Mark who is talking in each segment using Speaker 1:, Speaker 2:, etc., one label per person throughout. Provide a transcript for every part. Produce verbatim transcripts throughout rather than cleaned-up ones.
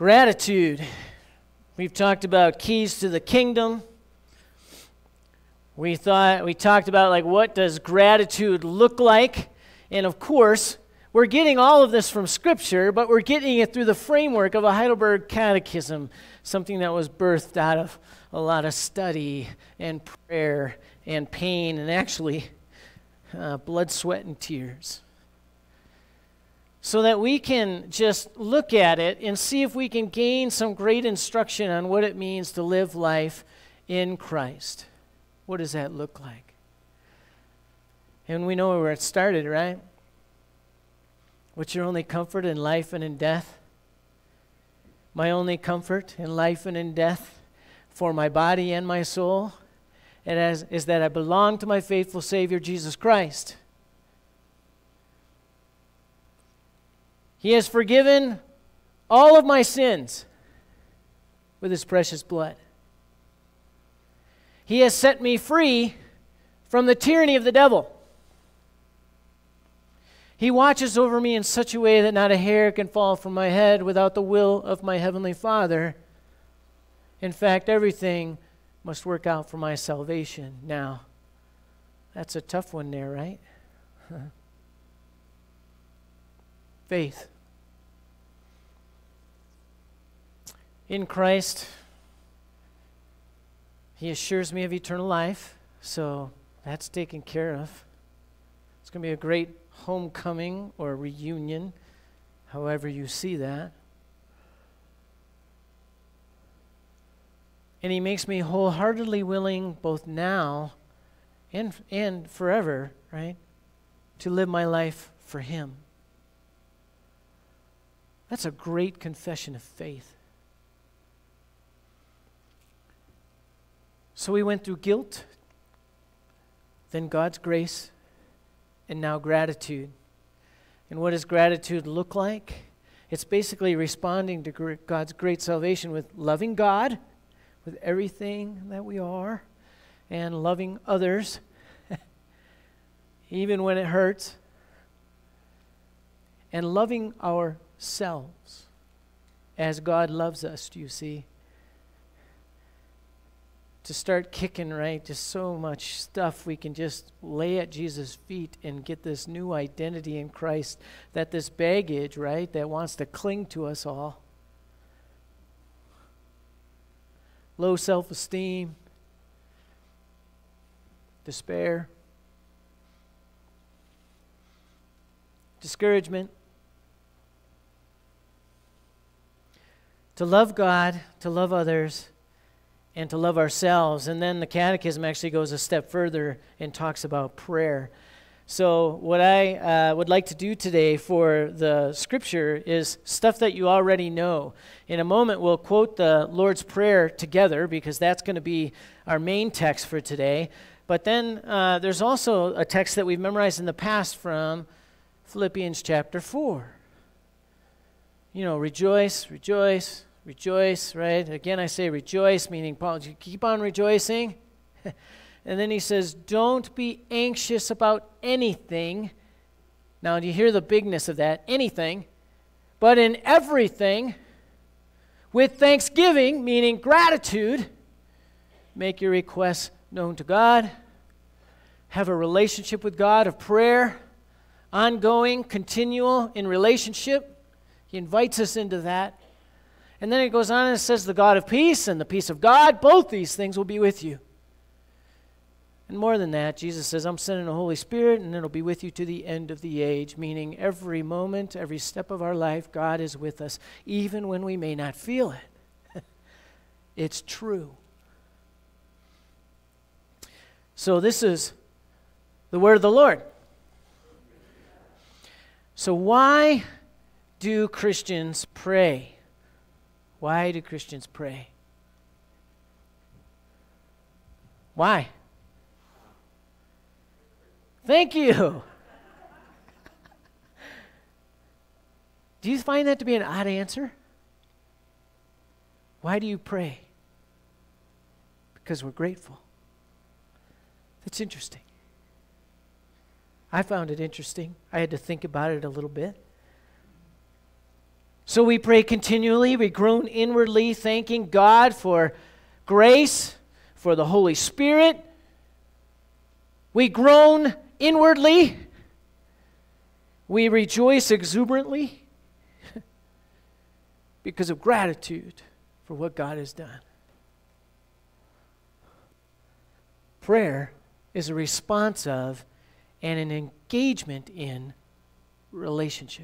Speaker 1: Gratitude. We've talked about keys to the kingdom. We thought we talked about like what does gratitude look like? And of course, we're getting all of this from Scripture, but we're getting it through the framework of a Heidelberg Catechism, something that was birthed out of a lot of study and prayer and pain and actually uh, blood, sweat, and tears. So that we can just look at it and see if we can gain some great instruction on what it means to live life in Christ. What does that look like? And we know where it started, right? What's your only comfort in life and in death? My only comfort in life and in death for my body and my soul it has, is that I belong to my faithful Savior, Jesus Christ. He has forgiven all of my sins with His precious blood. He has set me free from the tyranny of the devil. He watches over me in such a way that not a hair can fall from my head without the will of my Heavenly Father. In fact, everything must work out for my salvation. Now, that's a tough one there, right? Faith. In Christ, He assures me of eternal life, so that's taken care of. It's going to be a great homecoming or reunion, however you see that. And He makes me wholeheartedly willing, both now and, and forever, right, to live my life for Him. That's a great confession of faith. So we went through guilt, then God's grace, and now gratitude. And what does gratitude look like? It's basically responding to gr- God's great salvation with loving God, with everything that we are, and loving others, even when it hurts, and loving ourselves as God loves us, do you see? To start kicking, right? Just so much stuff we can just lay at Jesus' feet and get this new identity in Christ, that this baggage, right, that wants to cling to us all. Low self-esteem, despair, discouragement. To love God, to love others, and to love ourselves. And then the Catechism actually goes a step further and talks about prayer. So what I uh, would like to do today for the Scripture is stuff that you already know. In a moment, we'll quote the Lord's Prayer together because that's going to be our main text for today. But then uh, there's also a text that we've memorized in the past from Philippians chapter four. You know, rejoice, rejoice, rejoice, right? Again, I say rejoice, meaning, Paul, you keep on rejoicing. And then he says, don't be anxious about anything. Now, do you hear the bigness of that? Anything. But in everything, with thanksgiving, meaning gratitude, make your requests known to God. Have a relationship with God of prayer, ongoing, continual in relationship. He invites us into that. And then it goes on and it says, the God of peace and the peace of God, both these things will be with you. And more than that, Jesus says, I'm sending the Holy Spirit and it'll be with you to the end of the age, meaning every moment, every step of our life, God is with us, even when we may not feel it. It's true. So this is the word of the Lord. So why do Christians pray? Why do Christians pray? Why? Thank you. Do you find that to be an odd answer? Why do you pray? Because we're grateful. That's interesting. I found it interesting. I had to think about it a little bit. So we pray continually. We groan inwardly, thanking God for grace, for the Holy Spirit. We groan inwardly. We rejoice exuberantly because of gratitude for what God has done. Prayer is a response of and an engagement in relationship.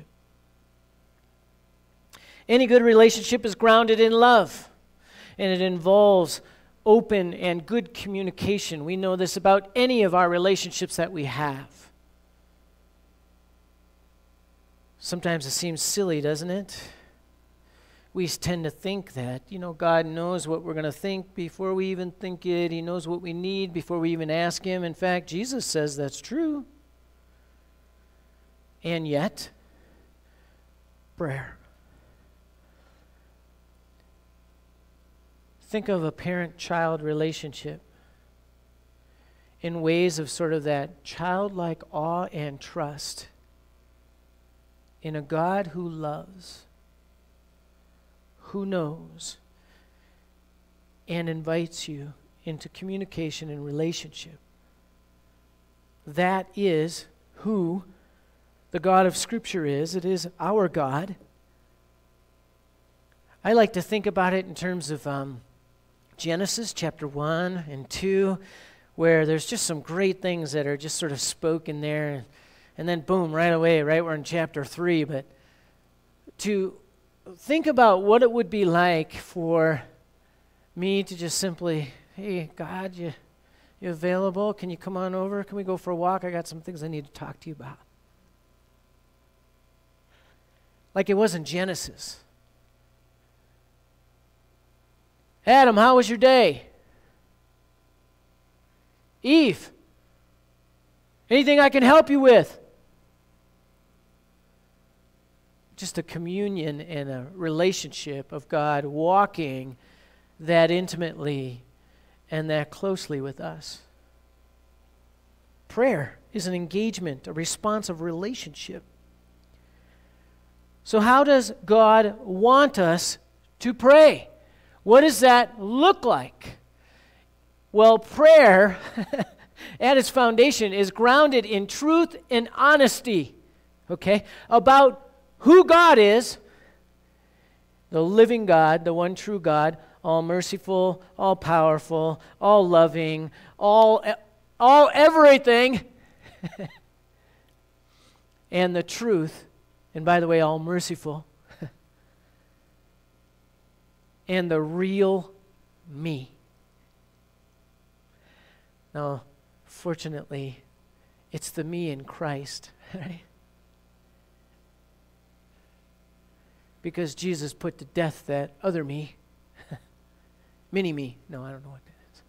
Speaker 1: Any good relationship is grounded in love, and it involves open and good communication. We know this about any of our relationships that we have. Sometimes it seems silly, doesn't it? We tend to think that, you know, God knows what we're going to think before we even think it. He knows what we need before we even ask Him. In fact, Jesus says that's true. And yet, prayer. Think of a parent-child relationship in ways of sort of that childlike awe and trust in a God who loves, who knows, and invites you into communication and relationship. That is who the God of Scripture is. It is our God. I like to think about it in terms of um, Genesis chapter one and two, where there's just some great things that are just sort of spoken there. And then boom, right away, right, we're in chapter three. But to think about what it would be like for me to just simply, hey, God, you, you available? Can you come on over? Can we go for a walk? I got some things I need to talk to you about. Like it was in Genesis. Adam, how was your day? Eve, anything I can help you with? Just a communion and a relationship of God walking that intimately and that closely with us. Prayer is an engagement, a response of relationship. So how does God want us to pray? What does that look like? Well, prayer at its foundation is grounded in truth and honesty, okay, about who God is, the living God, the one true God, all merciful, all powerful, all loving, all, all everything, and the truth, and by the way, all merciful, and the real me. Now, fortunately, it's the me in Christ, right? Because Jesus put to death that other me, mini me. No, I don't know what that is.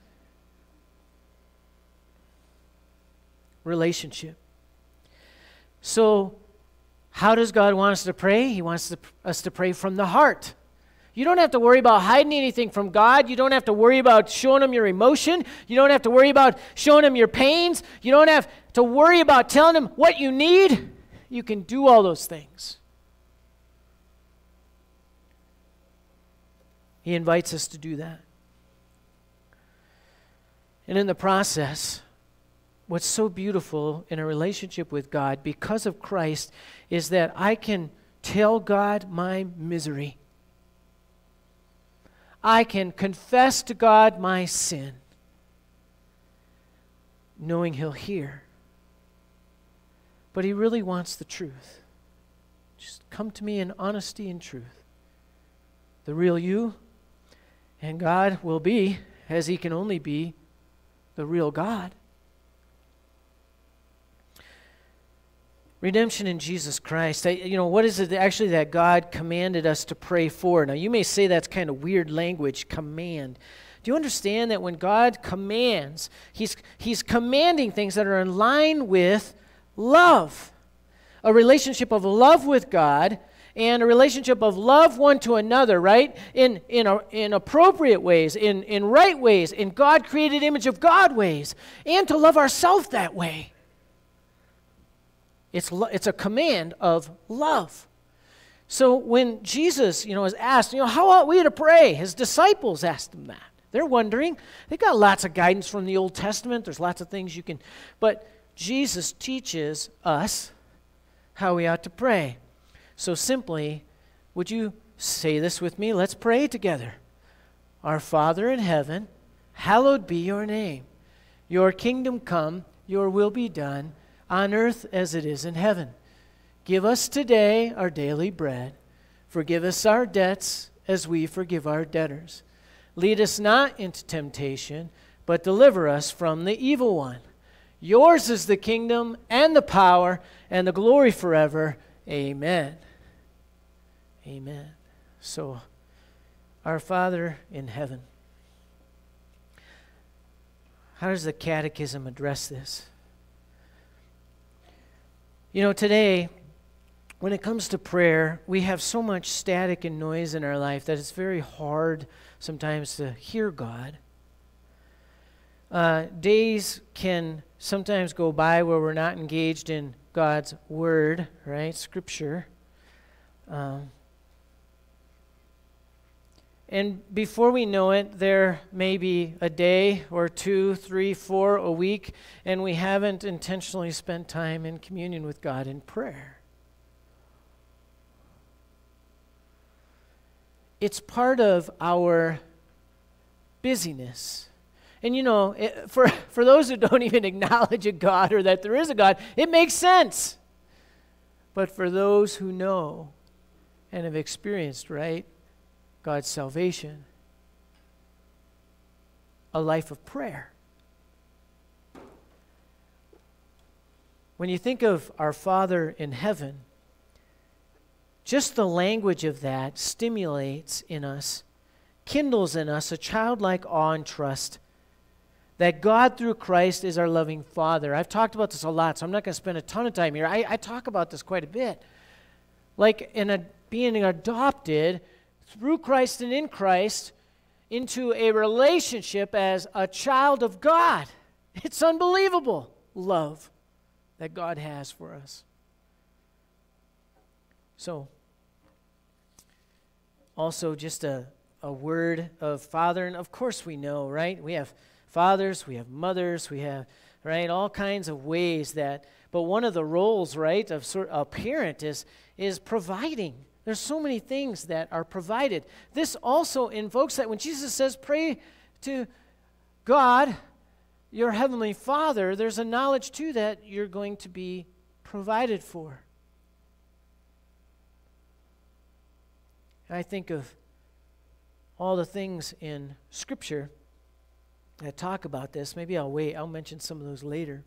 Speaker 1: Relationship. So, how does God want us to pray? He wants to, us to pray from the heart. You don't have to worry about hiding anything from God. You don't have to worry about showing Him your emotion. You don't have to worry about showing Him your pains. You don't have to worry about telling Him what you need. You can do all those things. He invites us to do that. And in the process, what's so beautiful in a relationship with God because of Christ is that I can tell God my misery. I can confess to God my sin, knowing He'll hear. But He really wants the truth. Just come to me in honesty and truth. The real you, and God will be, as He can only be, the real God. Redemption in Jesus Christ. I, you know, what is it actually that God commanded us to pray for? Now, you may say that's kind of weird language, command. Do you understand that when God commands, He's, he's commanding things that are in line with love? A relationship of love with God and a relationship of love one to another, right? In, in, a, in appropriate ways, in, in right ways, in God-created image of God ways, and to love ourselves that way. It's, lo- it's a command of love. So when Jesus, you know, was asked, you know, how ought we to pray? His disciples asked him that. They're wondering. They got lots of guidance from the Old Testament. There's lots of things you can, but Jesus teaches us how we ought to pray. So simply, would you say this with me? Let's pray together. Our Father in heaven, hallowed be your name. Your kingdom come, your will be done, on earth as it is in heaven. Give us today our daily bread. Forgive us our debts as we forgive our debtors. Lead us not into temptation, but deliver us from the evil one. Yours is the kingdom and the power and the glory forever. Amen. Amen. So, our Father in heaven. How does the Catechism address this? You know, today, when it comes to prayer, we have so much static and noise in our life that it's very hard sometimes to hear God. Uh, days can sometimes go by where we're not engaged in God's Word, right? Scripture. Um, And before we know it, there may be a day or two, three, four, a week, and we haven't intentionally spent time in communion with God in prayer. It's part of our busyness. And you know, it, for, for those who don't even acknowledge a God or that there is a God, it makes sense. But for those who know and have experienced, right, God's salvation, a life of prayer. When you think of our Father in heaven, just the language of that stimulates in us, kindles in us a childlike awe and trust that God through Christ is our loving Father. I've talked about this a lot, so I'm not going to spend a ton of time here. I, I talk about this quite a bit. Like in a, being adopted through Christ and in Christ into a relationship as a child of God. It's unbelievable love that God has for us. So, also just a, a word of father, and of course we know, right? We have fathers, we have mothers, we have, right, all kinds of ways that, but one of the roles, right, of sort of a parent is, is providing. There's so many things that are provided. This also invokes that when Jesus says, pray to God, your heavenly Father, there's a knowledge too that you're going to be provided for. And I think of all the things in Scripture that talk about this. Maybe I'll wait. I'll mention some of those later.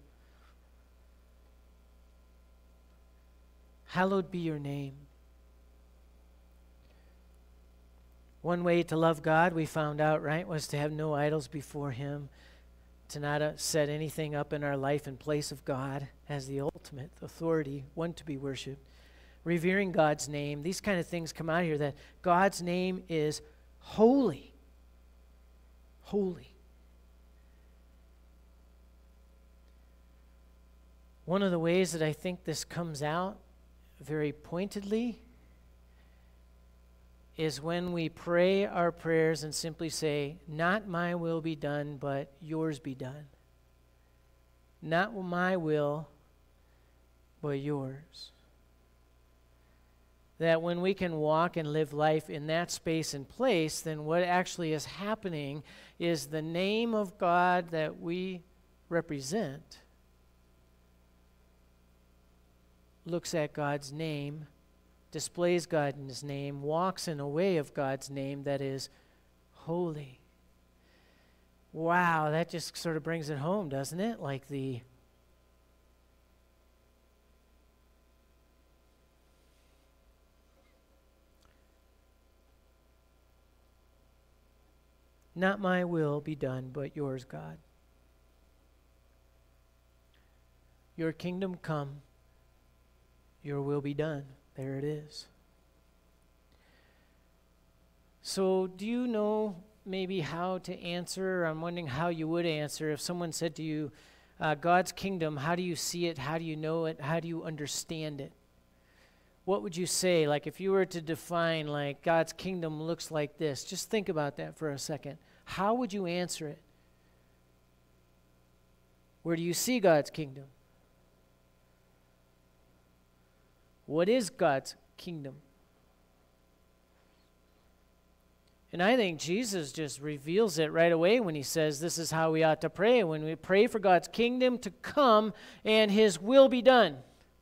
Speaker 1: Hallowed be your name. One way to love God, we found out, right, was to have no idols before Him, to not uh, set anything up in our life in place of God as the ultimate authority, one to be worshipped. Revering God's name, these kind of things come out here, that God's name is holy. Holy. One of the ways that I think this comes out very pointedly is when we pray our prayers and simply say, not my will be done, but yours be done. Not my will, but yours. That when we can walk and live life in that space and place, then what actually is happening is the name of God that we represent looks at God's name, displays God's name, walks in a way of God's name that is holy. Wow, that just sort of brings it home, doesn't it? Like the not my will be done, but yours, God. Your kingdom come, your will be done. There it is. So do you know maybe how to answer? I'm wondering how you would answer if someone said to you, uh, God's kingdom, how do you see it? How do you know it? How do you understand it? what would you say? Like if you were to define like God's kingdom looks like this, just think about that for a second. How would you answer it? Where do you see God's kingdom? What is God's kingdom? And I think Jesus just reveals it right away when he says this is how we ought to pray. When we pray for God's kingdom to come and his will be done.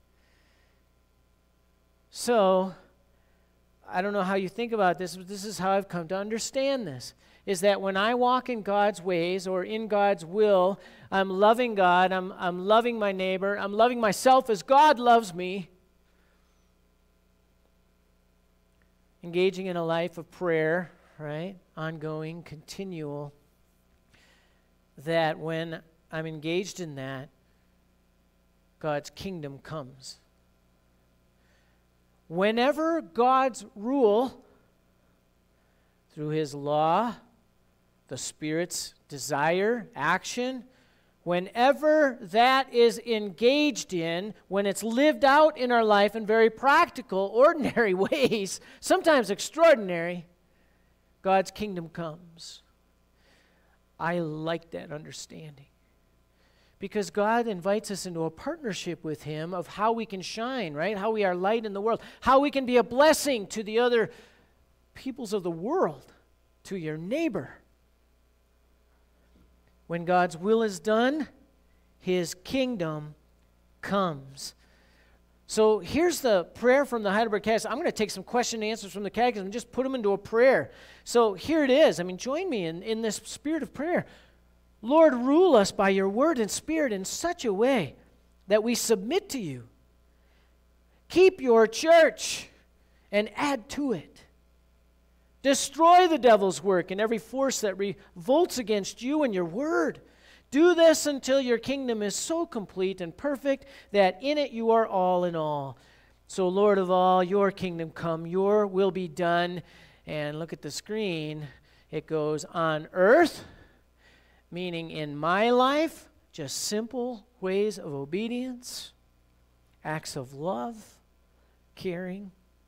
Speaker 1: So, I don't know how you think about this, but this is how I've come to understand this. Is that when I walk in God's ways or in God's will, I'm loving God, I'm, I'm loving my neighbor, I'm loving myself as God loves me. Engaging in a life of prayer, right? Ongoing, continual. That when I'm engaged in that, God's kingdom comes. Whenever God's rule, through his law, the Spirit's desire, action, whenever that is engaged in, when it's lived out in our life in very practical, ordinary ways, sometimes extraordinary, God's kingdom comes. I like that understanding. Because God invites us into a partnership with him of how we can shine, right? How we are light in the world. How we can be a blessing to the other peoples of the world, to your neighbor. When God's will is done, his kingdom comes. So here's the prayer from the Heidelberg Catechism. I'm going to take some question and answers from the Catechism and just put them into a prayer. So here it is. I mean, join me in, in this spirit of prayer. Lord, rule us by your word and spirit in such a way that we submit to you. Keep your church and add to it. Destroy the devil's work and every force that revolts against you and your word. Do this until your kingdom is so complete and perfect that in it you are all in all. So, Lord of all, your kingdom come, your will be done. And look at the screen. It goes on earth, meaning in my life, just simple ways of obedience, acts of love, caring.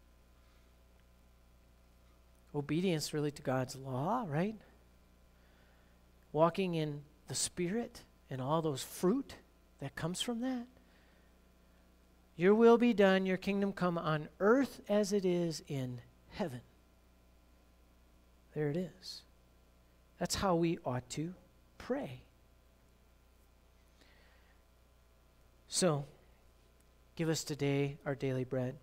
Speaker 1: Obedience really to God's law, right? Walking in the Spirit and all those fruit that comes from that. Your will be done, your kingdom come on earth as it is in heaven. There it is. That's how we ought to pray. So, give us today our daily bread.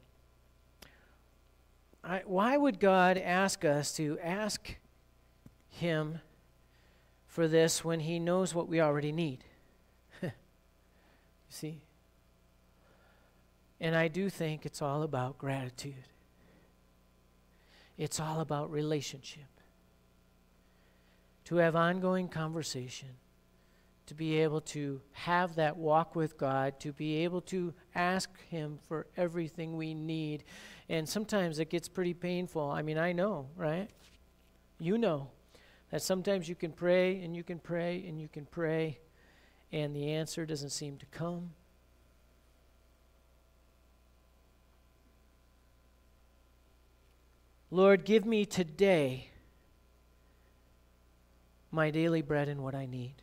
Speaker 1: I, why would God ask us to ask him for this when he knows what we already need? You see? And I do think it's all about gratitude. It's all about relationship. To have ongoing conversation, to be able to have that walk with God, to be able to ask him for everything we need. And sometimes it gets pretty painful. I mean, I know, right? You know that sometimes you can pray and you can pray and you can pray and the answer doesn't seem to come. Lord, give me today my daily bread and what I need.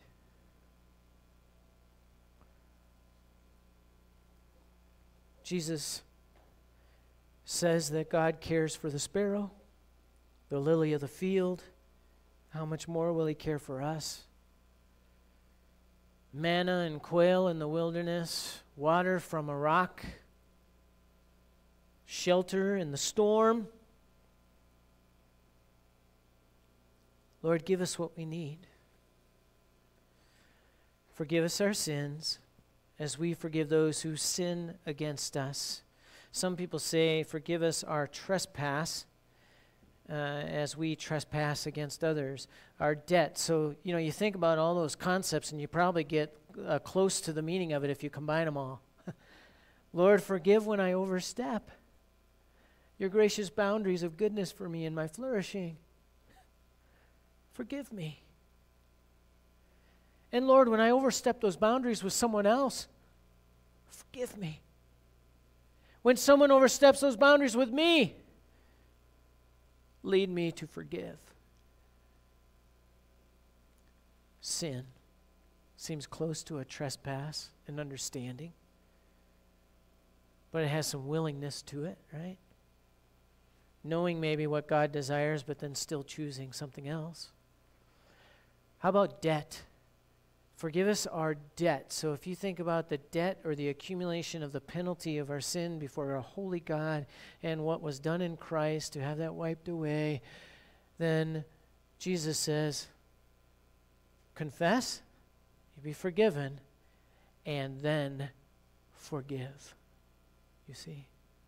Speaker 1: Jesus says that God cares for the sparrow, the lily of the field. How much more will he care for us? Manna and quail in the wilderness, water from a rock, shelter in the storm. Lord, give us what we need. Forgive us our sins as we forgive those who sin against us. Some people say, forgive us our trespass uh, as we trespass against others, our debt. So, you know, you think about all those concepts and you probably get uh, close to the meaning of it if you combine them all. Lord, forgive when I overstep your gracious boundaries of goodness for me in my flourishing. Forgive me. And Lord, when I overstep those boundaries with someone else, forgive me. When someone oversteps those boundaries with me, lead me to forgive. Sin seems close to a trespass in understanding, but it has some willingness to it, right? Knowing maybe what God desires, but then still choosing something else. How about debt? Forgive us our debt. So if you think about the debt or the accumulation of the penalty of our sin before a holy God and what was done in Christ to have that wiped away, then Jesus says, confess, you'll be forgiven, and then forgive. You see?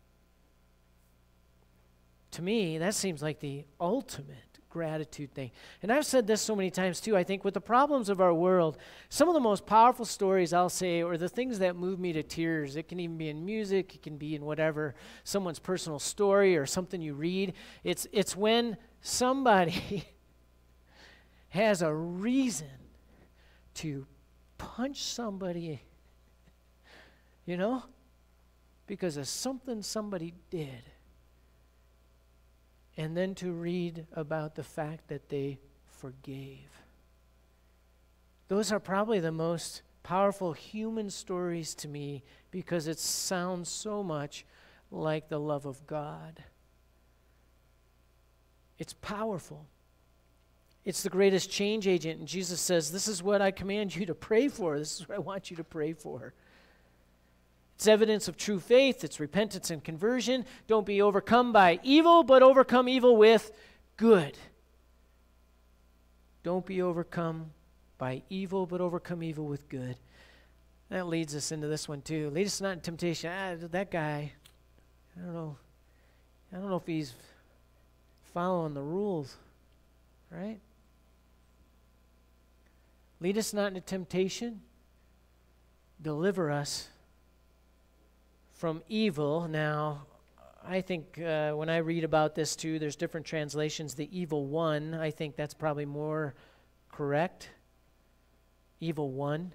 Speaker 1: To me, that seems like the ultimate gratitude thing. And I've said this so many times too. I think with the problems of our world, some of the most powerful stories I'll say, or the things that move me to tears, it can even be in music, it can be in whatever, someone's personal story or something you read. It's, it's when somebody has a reason to punch somebody, you know, because of something somebody did. And then to read about the fact that they forgave. Those are probably the most powerful human stories to me because it sounds so much like the love of God. It's powerful. It's the greatest change agent. And Jesus says, this is what I command you to pray for. This is what I want you to pray for. It's evidence of true faith. It's repentance and conversion. Don't be overcome by evil, but overcome evil with good. Don't be overcome by evil, but overcome evil with good. That leads us into this one too. Lead us not in temptation. Ah, that guy, I don't know. I don't know if he's following the rules, right? Lead us not into temptation. Deliver us from evil. Now, I think uh, when I read about this too, there's different translations. The evil one, I think that's probably more correct. Evil one.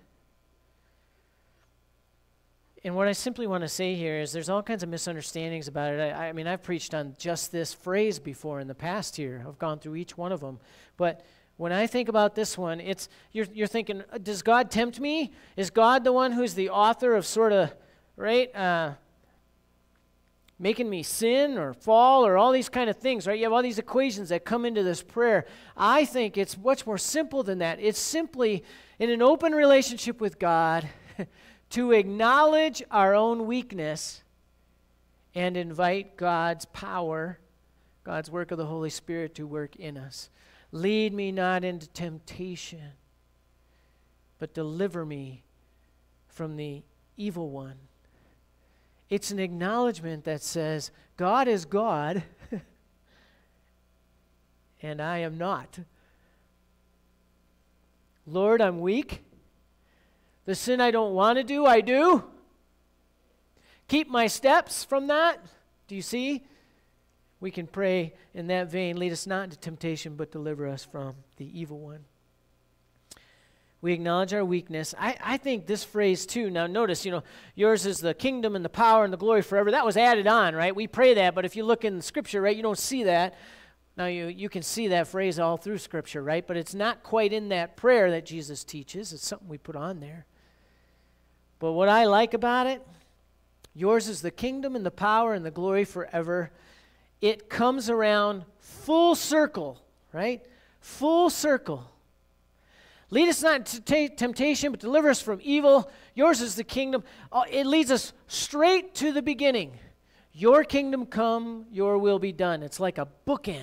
Speaker 1: And what I simply want to say here is there's all kinds of misunderstandings about it. I, I mean, I've preached on just this phrase before in the past here. I've gone through each one of them. But when I think about this one, it's you're, you're thinking, does God tempt me? Is God the one who's the author of sort of, right, uh, making me sin or fall or all these kind of things, right? You have all these equations that come into this prayer. I think it's much more simple than that. It's simply in an open relationship with God to acknowledge our own weakness and invite God's power, God's work of the Holy Spirit to work in us. Lead me not into temptation, but deliver me from the evil one. It's an acknowledgement that says, God is God, and I am not. Lord, I'm weak. The sin I don't want to do, I do. Keep my steps from that. Do you see? We can pray in that vein, lead us not into temptation, but deliver us from the evil one. We acknowledge our weakness. I, I think this phrase too, now notice, you know, yours is the kingdom and the power and the glory forever. That was added on, right? We pray that, but if you look in Scripture, right, you don't see that. Now you, you can see that phrase all through Scripture, right? But it's not quite in that prayer that Jesus teaches. It's something we put on there. But what I like about it, yours is the kingdom and the power and the glory forever. It comes around full circle, right? Full circle. Lead us not into t- temptation, but deliver us from evil. Yours is the kingdom. Uh, it leads us straight to the beginning. Your kingdom come, your will be done. It's like a bookend.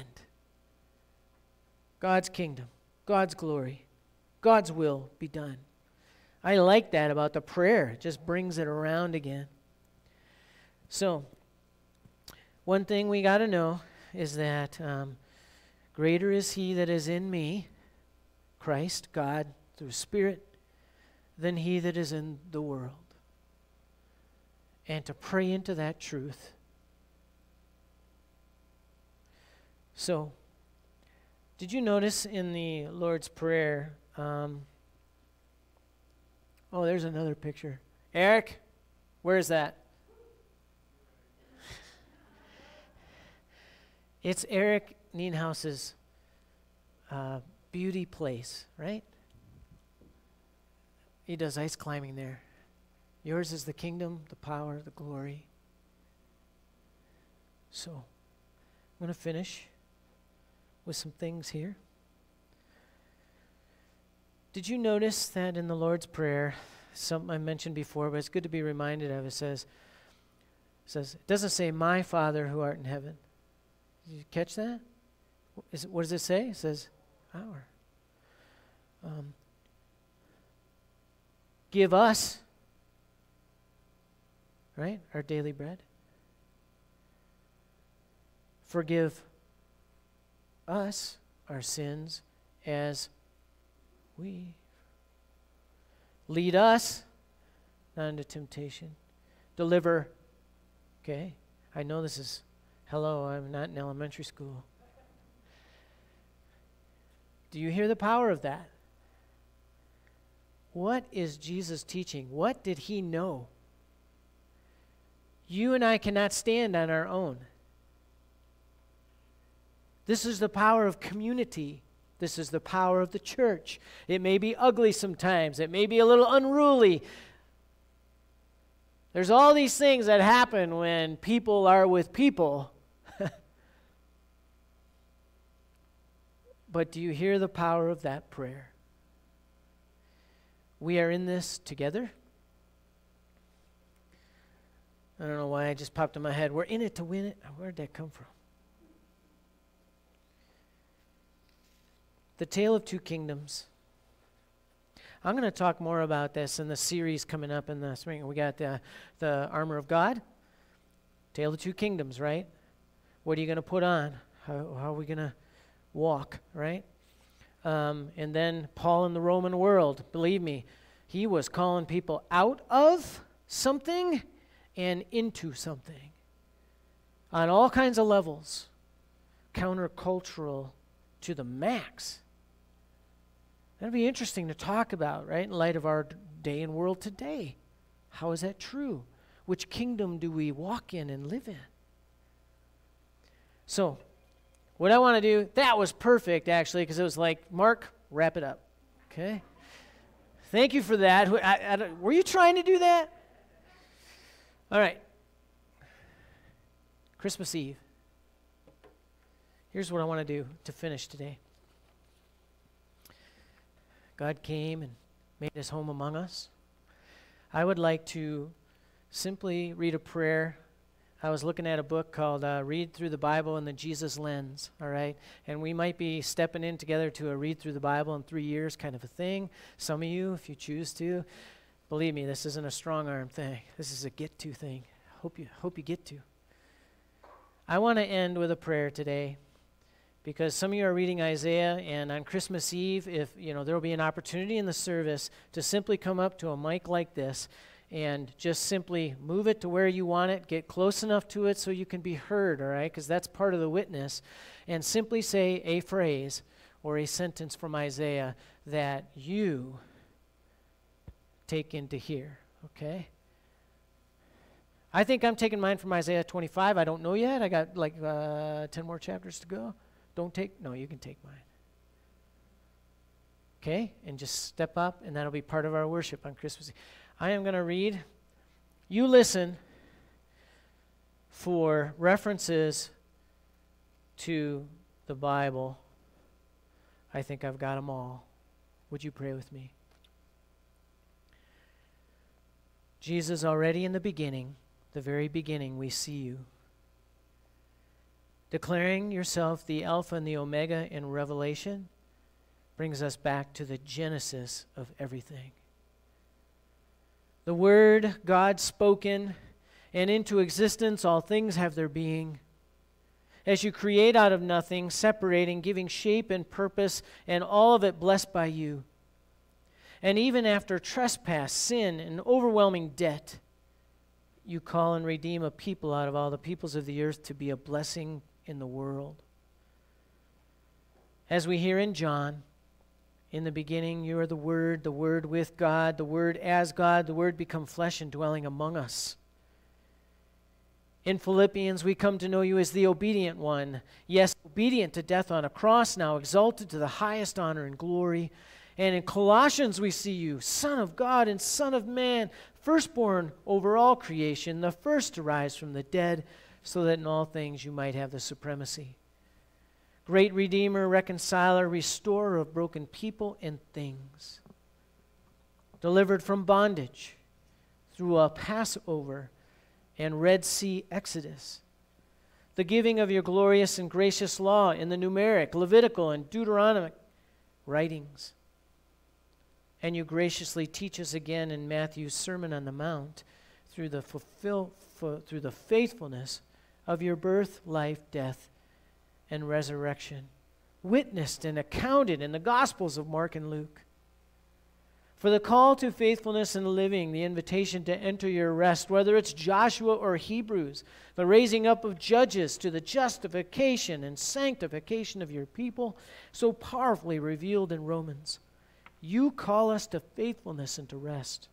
Speaker 1: God's kingdom, God's glory, God's will be done. I like that about the prayer. It just brings it around again. So, one thing we got to know is that um, greater is He that is in me, Christ, God, through Spirit, than he that is in the world. And to pray into that truth. So, did you notice in the Lord's Prayer, um, oh, there's another picture. Eric, where is that? It's Eric Nienhaus's uh, beauty place, right? He does ice climbing there. Yours is the kingdom, the power, the glory. So, I'm going to finish with some things here. Did you notice that in the Lord's Prayer, something I mentioned before, but it's good to be reminded of, it says, it says, it doesn't say, my Father who art in heaven. Did you catch that? Is it, what does it say? It says, our. Um, give us, right, our daily bread. Forgive us our sins as we. Lead us not into temptation. Deliver. Okay, I know this is, hello, I'm not in elementary school. Do you hear the power of that? What is Jesus teaching? What did he know? You and I cannot stand on our own. This is the power of community. This is the power of the church. It may be ugly sometimes. It may be a little unruly. There's all these things that happen when people are with people. But do you hear the power of that prayer? We are in this together. I don't know why it just popped in my head. We're in it to win it. Where did that come from? The Tale of Two Kingdoms. I'm going to talk more about this in the series coming up in the spring. We got the, the Armor of God. Tale of Two Kingdoms, right? What are you going to put on? How, how are we going to walk, right? Um, and then Paul in the Roman world. Believe me, he was calling people out of something and into something on all kinds of levels. Countercultural to the max. That'd be interesting to talk about, right, in light of our day and world today. How is that true? Which kingdom do we walk in and live in? So, what I want to do, that was perfect, actually, because it was like, Mark, wrap it up, okay? Thank you for that. I, I, were you trying to do that? All right. Christmas Eve. Here's what I want to do to finish today. God came and made his home among us. I would like to simply read a prayer. I was looking at a book called uh, Read Through the Bible in the Jesus Lens, all right? And we might be stepping in together to a Read Through the Bible in three years kind of a thing. Some of you, if you choose to. Believe me, this isn't a strong arm thing. This is a get-to thing. Hope you, hope you get to. I want to end with a prayer today, because some of you are reading Isaiah, and on Christmas Eve, if you know, there will be an opportunity in the service to simply come up to a mic like this and just simply move it to where you want it, get close enough to it so you can be heard, all right? Because that's part of the witness. And simply say a phrase or a sentence from Isaiah that you take into here, okay? I think I'm taking mine from Isaiah twenty-five. I don't know yet. I got like uh, ten more chapters to go. Don't take, no, you can take mine. Okay? And just step up, and that'll be part of our worship on Christmas Eve. I am going to read. You listen for references to the Bible. I think I've got them all. Would you pray with me? Jesus, already in the beginning, the very beginning, we see you. Declaring yourself the Alpha and the Omega in Revelation brings us back to the genesis of everything. The Word, God spoken, and into existence all things have their being. As you create out of nothing, separating, giving shape and purpose, and all of it blessed by you. And even after trespass, sin, and overwhelming debt, you call and redeem a people out of all the peoples of the earth to be a blessing in the world. As we hear in John, in the beginning you are the Word, the Word with God, the Word as God, the Word become flesh and dwelling among us. In Philippians, we come to know you as the obedient one. Yes, obedient to death on a cross, now exalted to the highest honor and glory. And in Colossians, we see you, Son of God and Son of Man, firstborn over all creation, the first to rise from the dead, so that in all things you might have the supremacy. Great Redeemer, Reconciler, Restorer of broken people and things. Delivered from bondage through a Passover and Red Sea exodus. The giving of your glorious and gracious law in the Numeric, Levitical, and Deuteronomic writings. And you graciously teach us again in Matthew's Sermon on the Mount through the fulfill, for, through the faithfulness of your birth, life, death, and resurrection, witnessed and accounted in the Gospels of Mark and Luke. For the call to faithfulness in living, the invitation to enter your rest, whether it's Joshua or Hebrews, the raising up of judges to the justification and sanctification of your people, so powerfully revealed in Romans. You call us to faithfulness and to rest.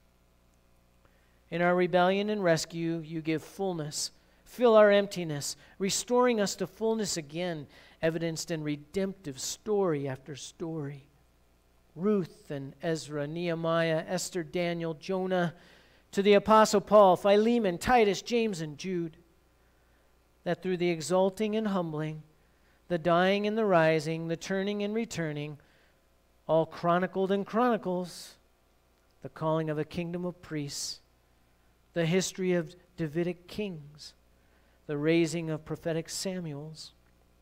Speaker 1: In our rebellion and rescue, you give fullness. Fill our emptiness, restoring us to fullness again, evidenced in redemptive story after story. Ruth and Ezra, Nehemiah, Esther, Daniel, Jonah, to the Apostle Paul, Philemon, Titus, James, and Jude, that through the exalting and humbling, the dying and the rising, the turning and returning, all chronicled in Chronicles, the calling of a kingdom of priests, the history of Davidic kings, the raising of prophetic Samuels,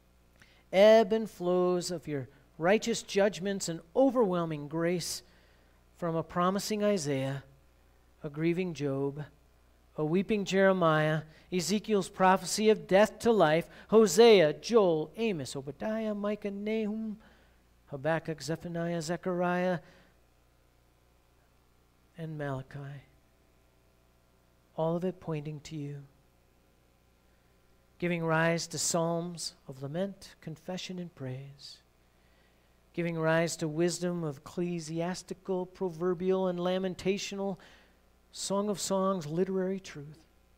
Speaker 1: ebb and flows of your righteous judgments and overwhelming grace from a promising Isaiah, a grieving Job, a weeping Jeremiah, Ezekiel's prophecy of death to life, Hosea, Joel, Amos, Obadiah, Micah, Nahum, Habakkuk, Zephaniah, Zechariah, and Malachi. All of it pointing to you, giving rise to psalms of lament, confession, and praise, giving rise to wisdom of ecclesiastical, proverbial, and lamentational, song of songs, literary truth.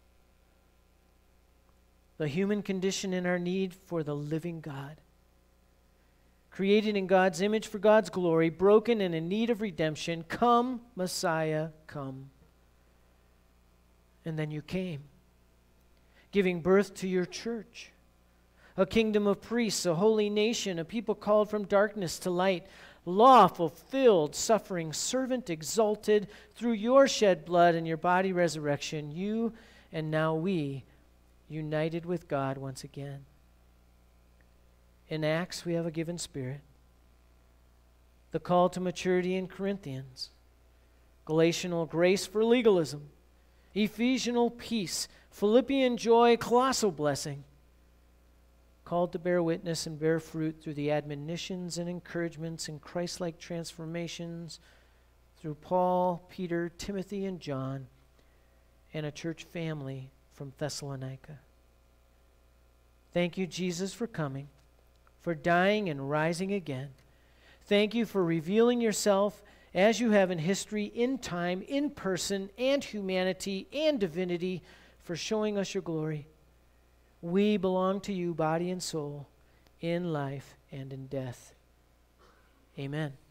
Speaker 1: The human condition in our need for the living God. Created in God's image for God's glory, broken and in need of redemption. Come, Messiah, come. And then you came, giving birth to your church. A kingdom of priests, a holy nation, a people called from darkness to light, law fulfilled, suffering servant, exalted through your shed blood and your body resurrection, you and now we, united with God once again. In Acts, we have a given spirit. The call to maturity in Corinthians. Galatianal grace for legalism. Ephesianal peace. Philippian joy, colossal blessing. Called to bear witness and bear fruit through the admonitions and encouragements and Christ-like transformations through Paul, Peter, Timothy, and John, and a church family from Thessalonica. Thank you, Jesus, for coming, for dying and rising again. Thank you for revealing yourself as you have in history, in time, in person, and humanity, and divinity, for showing us your glory. We belong to you, body and soul, in life and in death. Amen.